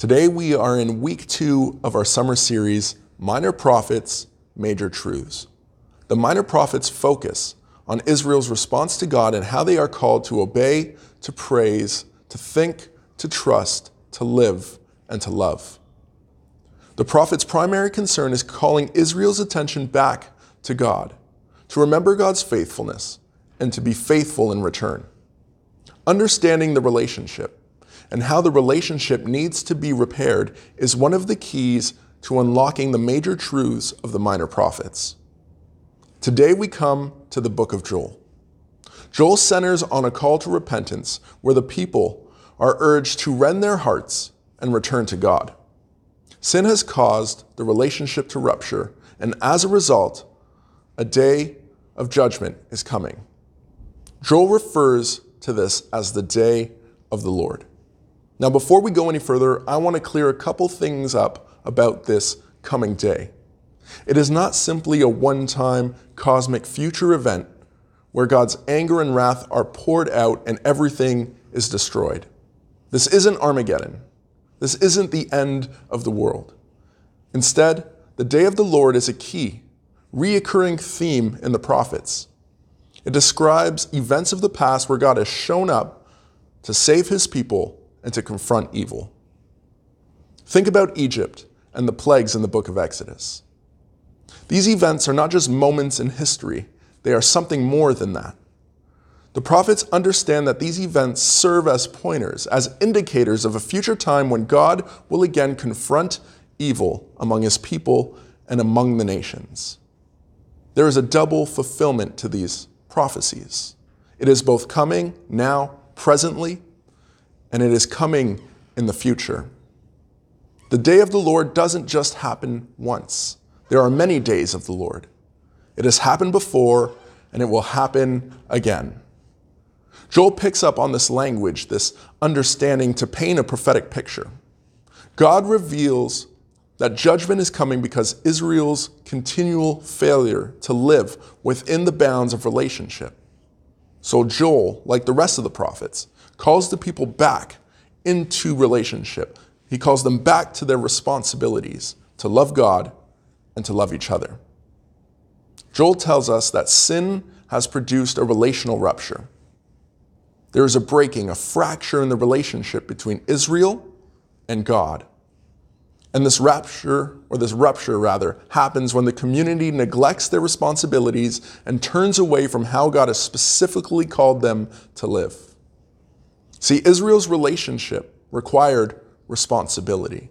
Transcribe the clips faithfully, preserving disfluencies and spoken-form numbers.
Today we are in week two of our summer series, Minor Prophets, Major Truths. The Minor Prophets focus on Israel's response to God and how they are called to obey, to praise, to think, to trust, to live, and to love. The prophet's primary concern is calling Israel's attention back to God, to remember God's faithfulness, and to be faithful in return. Understanding the relationship and how the relationship needs to be repaired is one of the keys to unlocking the major truths of the Minor Prophets. Today we come to the book of Joel. Joel centers on a call to repentance where the people are urged to rend their hearts and return to God. Sin has caused the relationship to rupture, and as a result, a day of judgment is coming. Joel refers to this as the day of the Lord. Now, before we go any further, I want to clear a couple things up about this coming day. It is not simply a one-time cosmic future event where God's anger and wrath are poured out and everything is destroyed. This isn't Armageddon. This isn't the end of the world. Instead, the day of the Lord is a key, reoccurring theme in the prophets. It describes events of the past where God has shown up to save his people and to confront evil. Think about Egypt and the plagues in the book of Exodus. These events are not just moments in history, they are something more than that. The prophets understand that these events serve as pointers, as indicators of a future time when God will again confront evil among his people and among the nations. There is a double fulfillment to these prophecies. It is both coming now, presently, and it is coming in the future. The day of the Lord doesn't just happen once. There are many days of the Lord. It has happened before, and it will happen again. Joel picks up on this language, this understanding, to paint a prophetic picture. God reveals that judgment is coming because Israel's continual failure to live within the bounds of relationship. So Joel, like the rest of the prophets, calls the people back into relationship. He calls them back to their responsibilities to love God and to love each other. Joel tells us that sin has produced a relational rupture. There is a breaking, a fracture in the relationship between Israel and God. And this rupture, or this rupture rather, happens when the community neglects their responsibilities and turns away from how God has specifically called them to live. See, Israel's relationship required responsibility.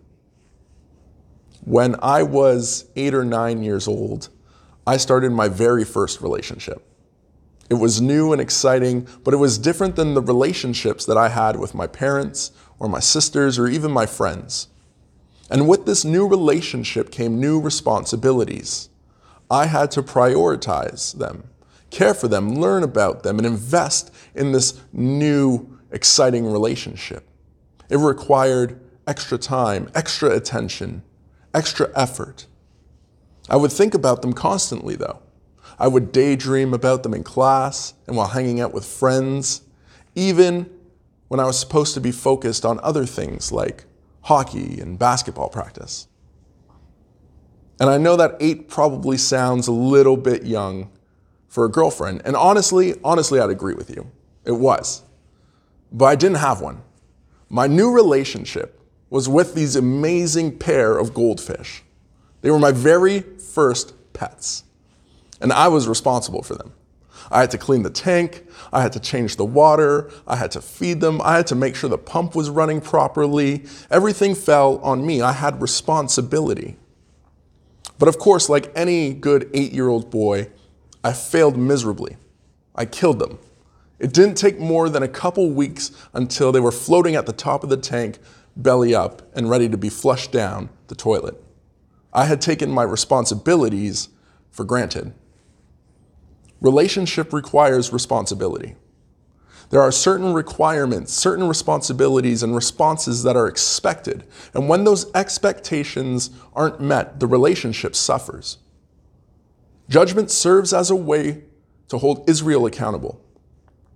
When I was eight or nine years old, I started my very first relationship. It was new and exciting, but it was different than the relationships that I had with my parents or my sisters or even my friends. And with this new relationship came new responsibilities. I had to prioritize them, care for them, learn about them, and invest in this new, exciting relationship. It required extra time, extra attention, extra effort. I would think about them constantly, though. I would daydream about them in class and while hanging out with friends, even when I was supposed to be focused on other things like hockey and basketball practice. And I know that eight probably sounds a little bit young for a girlfriend. And honestly, honestly, I'd agree with you. It was. But I didn't have one. My new relationship was with these amazing pair of goldfish. They were my very first pets. And I was responsible for them. I had to clean the tank, I had to change the water, I had to feed them, I had to make sure the pump was running properly. Everything fell on me. I had responsibility. But of course, like any good eight-year-old boy, I failed miserably. I killed them. It didn't take more than a couple weeks until they were floating at the top of the tank, belly up, and ready to be flushed down the toilet. I had taken my responsibilities for granted. Relationship requires responsibility. There are certain requirements, certain responsibilities and responses that are expected. And when those expectations aren't met, the relationship suffers. Judgment serves as a way to hold Israel accountable,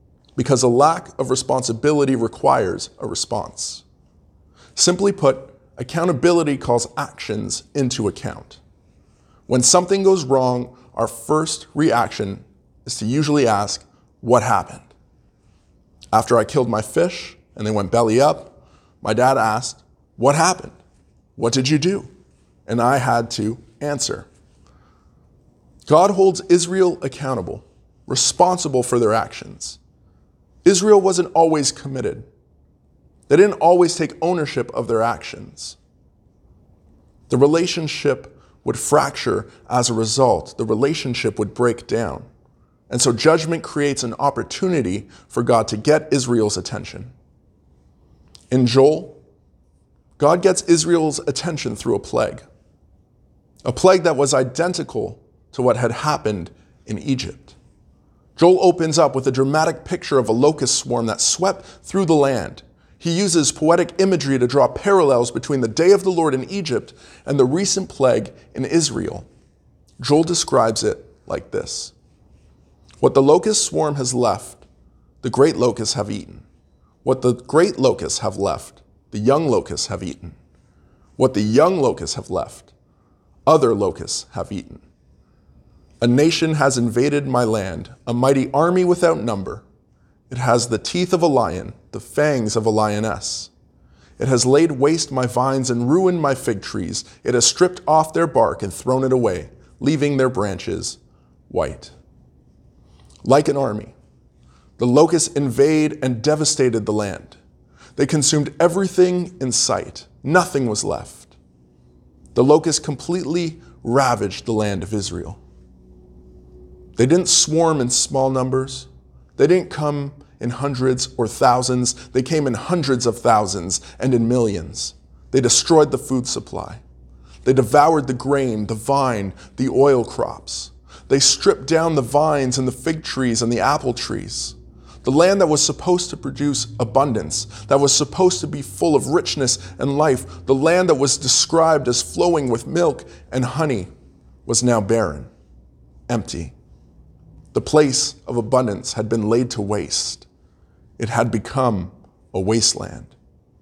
because a lack of responsibility requires a response. Simply put, accountability calls actions into account. When something goes wrong, our first reaction is to usually ask, what happened? After I killed my fish and they went belly up, my dad asked, what happened? What did you do? And I had to answer. God holds Israel accountable, responsible for their actions. Israel wasn't always committed. They didn't always take ownership of their actions. The relationship would fracture as a result. The relationship would break down. And so judgment creates an opportunity for God to get Israel's attention. In Joel, God gets Israel's attention through a plague. A plague that was identical to what had happened in Egypt. Joel opens up with a dramatic picture of a locust swarm that swept through the land. He uses poetic imagery to draw parallels between the day of the Lord in Egypt and the recent plague in Israel. Joel describes it like this. What the locust swarm has left, the great locusts have eaten. What the great locusts have left, the young locusts have eaten. What the young locusts have left, other locusts have eaten. A nation has invaded my land, a mighty army without number. It has the teeth of a lion, the fangs of a lioness. It has laid waste my vines and ruined my fig trees. It has stripped off their bark and thrown it away, leaving their branches white. Like an army, the locusts invade and devastated the land. They consumed everything in sight. Nothing was left. The locusts completely ravaged the land of Israel. They didn't swarm in small numbers. They didn't come in hundreds or thousands. They came in hundreds of thousands and in millions. They destroyed the food supply. They devoured the grain, the vine, the oil crops. They stripped down the vines and the fig trees and the apple trees. The land that was supposed to produce abundance, that was supposed to be full of richness and life, the land that was described as flowing with milk and honey, was now barren, empty. The place of abundance had been laid to waste. It had become a wasteland.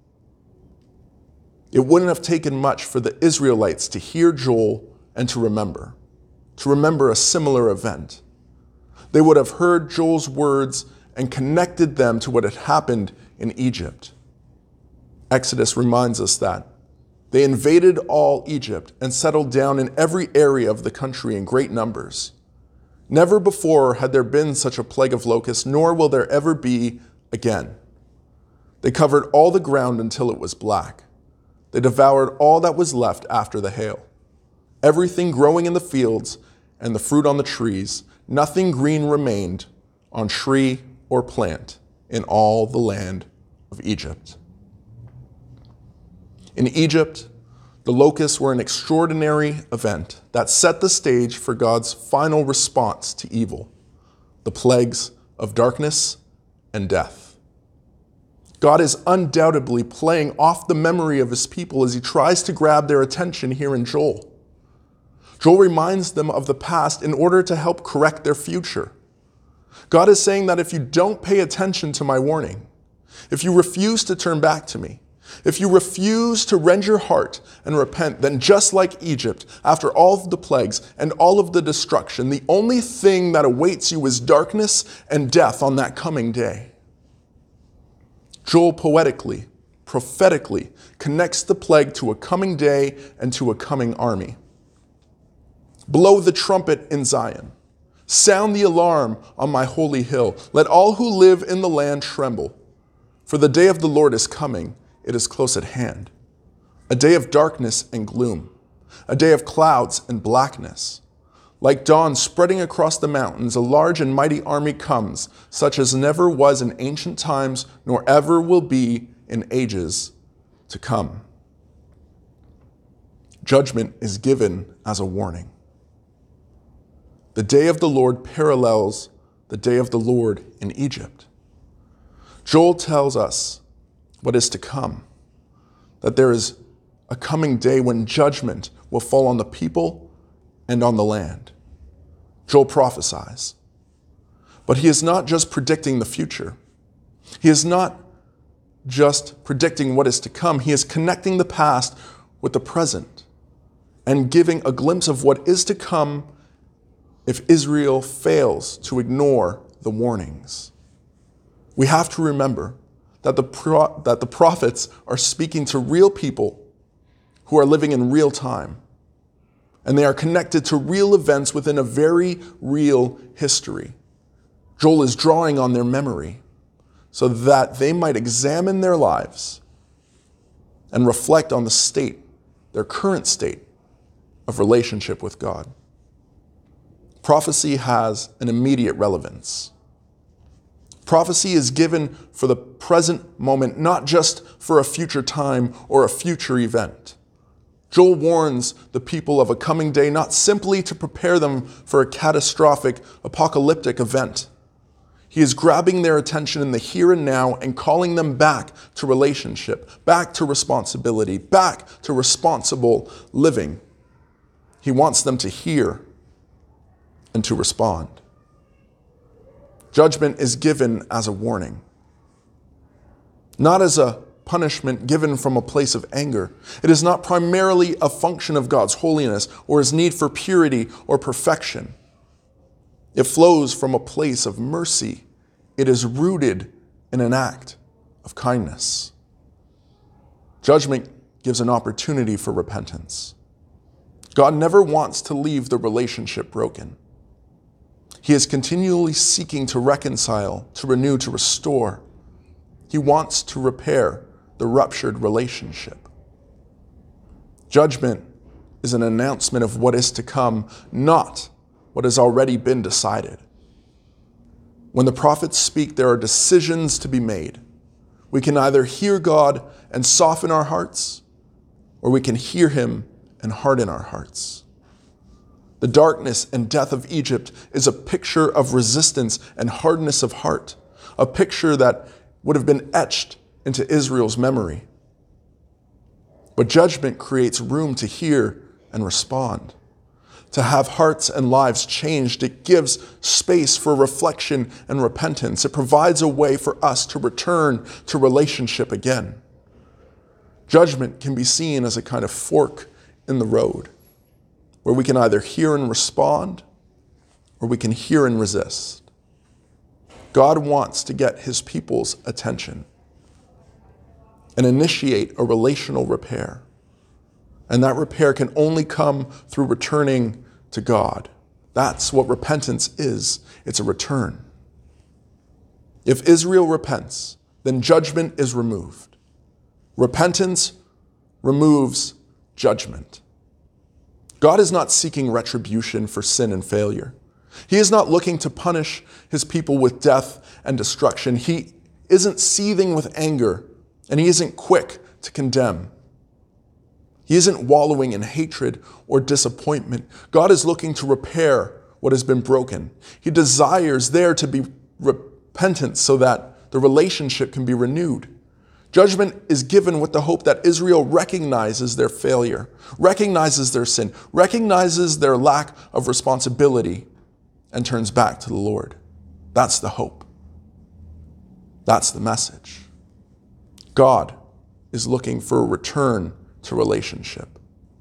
It wouldn't have taken much for the Israelites to hear Joel and to remember, to remember a similar event. They would have heard Joel's words and connected them to what had happened in Egypt. Exodus reminds us that they invaded all Egypt and settled down in every area of the country in great numbers. Never before had there been such a plague of locusts, nor will there ever be again. They covered all the ground until it was black. They devoured all that was left after the hail. Everything growing in the fields and the fruit on the trees, nothing green remained on tree or plant in all the land of Egypt. In Egypt, the locusts were an extraordinary event that set the stage for God's final response to evil, the plagues of darkness and death. God is undoubtedly playing off the memory of his people as he tries to grab their attention here in Joel. Joel reminds them of the past in order to help correct their future. God is saying that if you don't pay attention to my warning, if you refuse to turn back to me, if you refuse to rend your heart and repent, then just like Egypt, after all of the plagues and all of the destruction, the only thing that awaits you is darkness and death on that coming day. Joel poetically, prophetically connects the plague to a coming day and to a coming army. Blow the trumpet in Zion. Sound the alarm on my holy hill. Let all who live in the land tremble. For the day of the Lord is coming. It is close at hand. A day of darkness and gloom. A day of clouds and blackness. Like dawn spreading across the mountains, a large and mighty army comes, such as never was in ancient times, nor ever will be in ages to come. Judgment is given as a warning. The day of the Lord parallels the day of the Lord in Egypt. Joel tells us what is to come, that there is a coming day when judgment will fall on the people and on the land. Joel prophesies. But he is not just predicting the future. He is not just predicting what is to come. He is connecting the past with the present and giving a glimpse of what is to come if Israel fails to ignore the warnings. We have to remember that the, pro- that the prophets are speaking to real people who are living in real time, and they are connected to real events within a very real history. Joel is drawing on their memory so that they might examine their lives and reflect on the state, their current state of relationship with God. Prophecy has an immediate relevance. Prophecy is given for the present moment, not just for a future time or a future event. Joel warns the people of a coming day not simply to prepare them for a catastrophic, apocalyptic event. He is grabbing their attention in the here and now and calling them back to relationship, back to responsibility, back to responsible living. He wants them to hear and to respond. Judgment is given as a warning, not as a punishment given from a place of anger. It is not primarily a function of God's holiness or his need for purity or perfection. It flows from a place of mercy. It is rooted in an act of kindness. Judgment gives an opportunity for repentance. God never wants to leave the relationship broken. He is continually seeking to reconcile, to renew, to restore. He wants to repair the ruptured relationship. Judgment is an announcement of what is to come, not what has already been decided. When the prophets speak, there are decisions to be made. We can either hear God and soften our hearts, or we can hear him and harden our hearts. The darkness and death of Egypt is a picture of resistance and hardness of heart, a picture that would have been etched into Israel's memory. But judgment creates room to hear and respond, to have hearts and lives changed. It gives space for reflection and repentance. It provides a way for us to return to relationship again. Judgment can be seen as a kind of fork in the road, where we can either hear and respond, or we can hear and resist. God wants to get his people's attention and initiate a relational repair. And that repair can only come through returning to God. That's what repentance is. It's a return. If Israel repents, then judgment is removed. Repentance removes judgment. God is not seeking retribution for sin and failure. He is not looking to punish his people with death and destruction. He isn't seething with anger, and he isn't quick to condemn. He isn't wallowing in hatred or disappointment. God is looking to repair what has been broken. He desires there to be repentance so that the relationship can be renewed. Judgment is given with the hope that Israel recognizes their failure, recognizes their sin, recognizes their lack of responsibility, and turns back to the Lord. That's the hope. That's the message. God is looking for a return to relationship.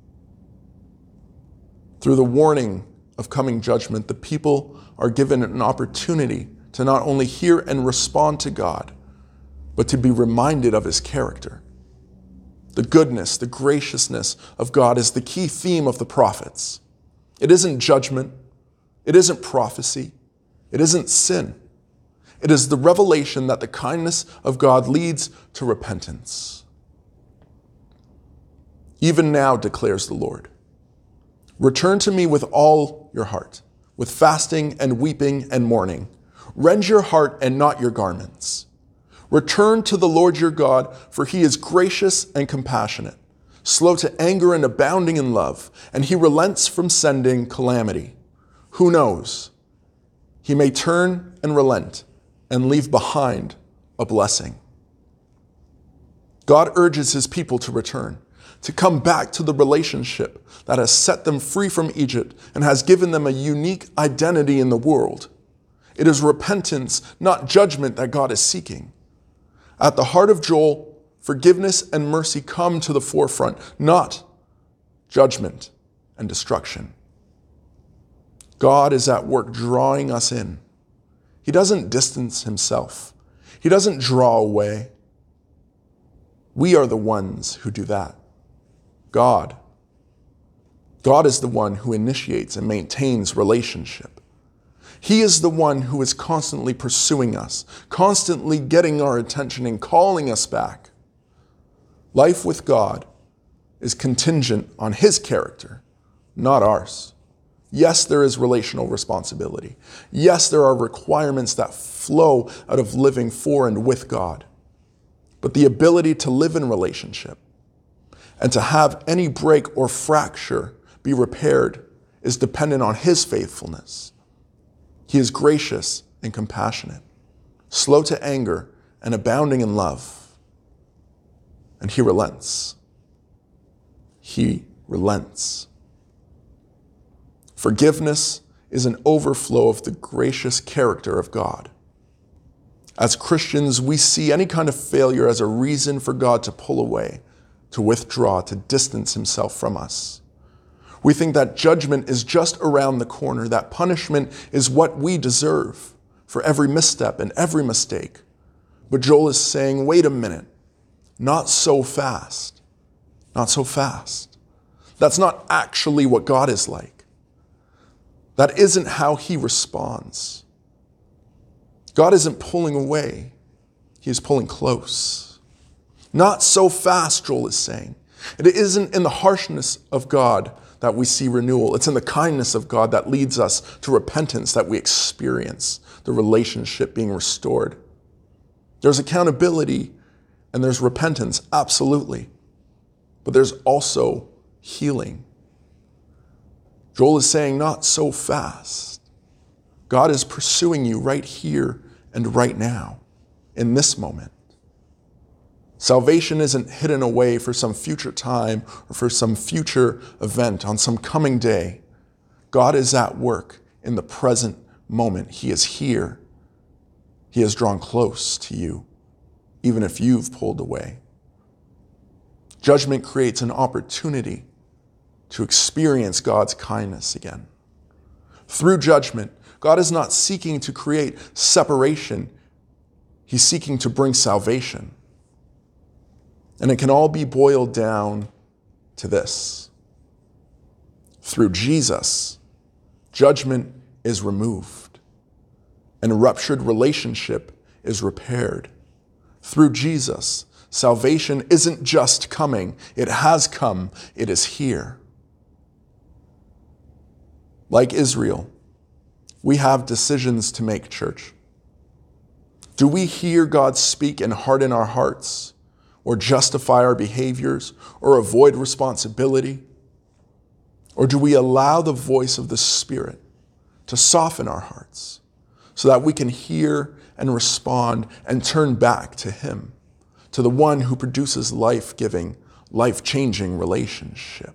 Through the warning of coming judgment, the people are given an opportunity to not only hear and respond to God, but to be reminded of his character. The goodness, the graciousness of God is the key theme of the prophets. It isn't judgment. It isn't prophecy. It isn't sin. It is the revelation that the kindness of God leads to repentance. Even now, declares the Lord, return to me with all your heart, with fasting and weeping and mourning. Rend your heart and not your garments. Return to the Lord your God, for he is gracious and compassionate, slow to anger and abounding in love, and he relents from sending calamity. Who knows? He may turn and relent and leave behind a blessing. God urges his people to return, to come back to the relationship that has set them free from Egypt and has given them a unique identity in the world. It is repentance, not judgment, that God is seeking. At the heart of Joel, forgiveness and mercy come to the forefront, not judgment and destruction. God is at work drawing us in. He doesn't distance himself. He doesn't draw away. We are the ones who do that. God. God is the one who initiates and maintains relationship. He is the one who is constantly pursuing us, constantly getting our attention and calling us back. Life with God is contingent on his character, not ours. Yes, there is relational responsibility. Yes, there are requirements that flow out of living for and with God. But the ability to live in relationship and to have any break or fracture be repaired is dependent on his faithfulness. He is gracious and compassionate, slow to anger and abounding in love. And he relents. He relents. Forgiveness is an overflow of the gracious character of God. As Christians, we see any kind of failure as a reason for God to pull away, to withdraw, to distance himself from us. We think that judgment is just around the corner, that punishment is what we deserve for every misstep and every mistake. But Joel is saying, wait a minute, not so fast, not so fast. That's not actually what God is like. That isn't how he responds. God isn't pulling away. He is pulling close. Not so fast, Joel is saying. It isn't in the harshness of God that we see renewal. It's in the kindness of God that leads us to repentance that we experience the relationship being restored. There's accountability and there's repentance, absolutely. But there's also healing. Joel is saying, not so fast. God is pursuing you right here and right now, in this moment. Salvation isn't hidden away for some future time or for some future event on some coming day. God is at work in the present moment. He is here. He has drawn close to you, even if you've pulled away. Judgment creates an opportunity to experience God's kindness again. Through judgment, God is not seeking to create separation. He's seeking to bring salvation. And it can all be boiled down to this. Through Jesus, judgment is removed and a ruptured relationship is repaired. Through Jesus, salvation isn't just coming, it has come, it is here. Like Israel, we have decisions to make, church. Do we hear God speak and harden our hearts, or justify our behaviors, or avoid responsibility? Or do we allow the voice of the Spirit to soften our hearts so that we can hear and respond and turn back to Him, to the one who produces life-giving, life-changing relationship?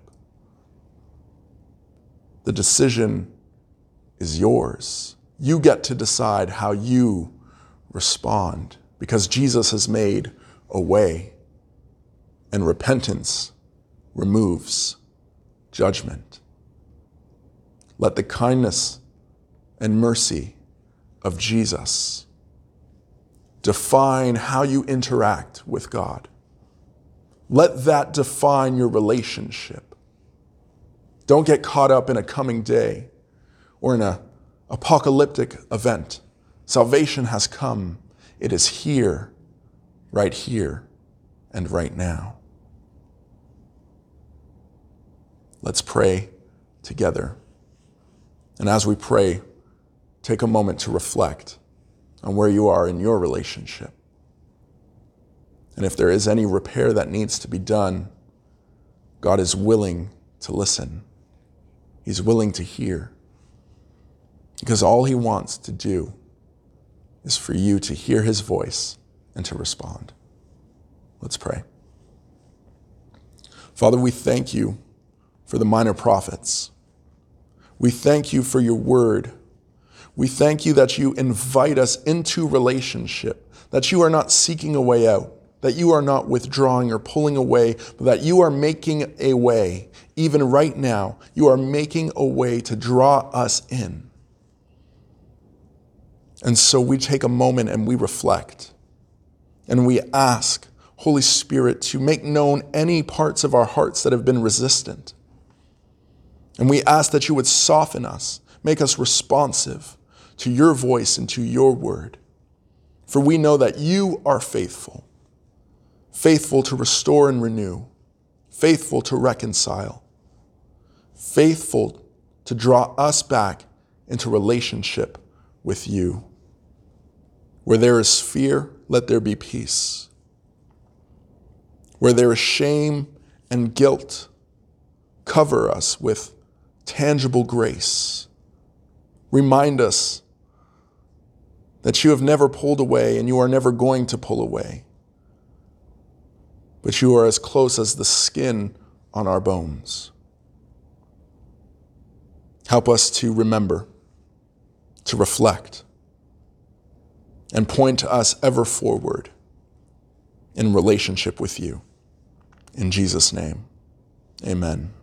The decision is yours. You get to decide how you respond because Jesus has made a way, and repentance removes judgment. Let the kindness and mercy of Jesus define how you interact with God. Let that define your relationship. Don't get caught up in a coming day or in an apocalyptic event. Salvation has come. It is here, right here, and right now. Let's pray together. And as we pray, take a moment to reflect on where you are in your relationship. And if there is any repair that needs to be done, God is willing to listen. He's willing to hear. Because all He wants to do is for you to hear His voice and to respond. Let's pray. Father, we thank You for the minor prophets. We thank You for Your word. We thank you that you invite us into relationship, that you are not seeking a way out, that you are not withdrawing or pulling away, but that you are making a way. Even right now, you are making a way to draw us in. And so we take a moment and we reflect. And we ask, Holy Spirit, to make known any parts of our hearts that have been resistant. And we ask that you would soften us, make us responsive to your voice and to your word. For we know that you are faithful, faithful to restore and renew, faithful to reconcile, faithful to draw us back into relationship with you. Where there is fear, let there be peace. Where there is shame and guilt, cover us with tangible grace. Remind us that you have never pulled away and you are never going to pull away. But you are as close as the skin on our bones. Help us to remember, to reflect, and point us ever forward in relationship with you. In Jesus' name, amen.